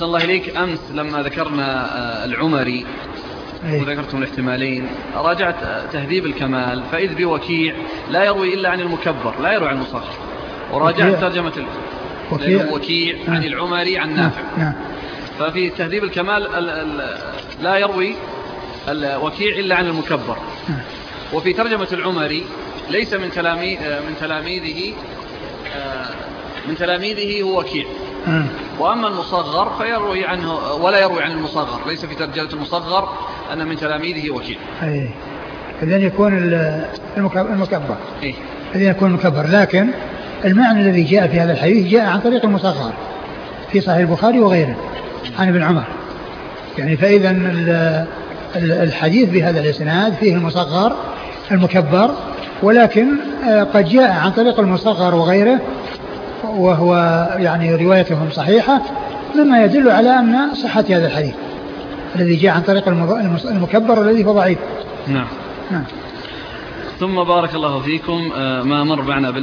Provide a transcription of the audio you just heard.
الله إليك. أمس لما ذكرنا العمري وذكرتم الاحتمالين راجعت تهذيب الكمال فإذ بوكيع لا يروي إلا عن المكبر لا يروي عن المصغر، وراجعت ترجمة وكيع عن العمري عن نافع. ففي تهذيب الكمال لا يروي الوكيع إلا عن المكبر، وفي ترجمة العمري ليس من تلاميذه هو وكيع، وأما المصغر فيروي عنه ولا يروي عن المصغر، ليس في ترجمة المصغر أن من تلاميذه وكيع. إذن يكون المكبر إذن يكون المكبر، لكن المعنى الذي جاء في هذا الحديث جاء عن طريق المصغر في صحيح البخاري وغيره عن ابن عمر، يعني فإذا الحديث بهذا الإسناد فيه المصغر المكبر، ولكن قد جاء عن طريق المصغر وغيره وهو يعني روايتهم صحيحة، مما يدل على أن صحة هذا الحديث الذي جاء عن طريق المكبر الذي هو ضعيف. نعم. ثم بارك الله فيكم ما مر معنا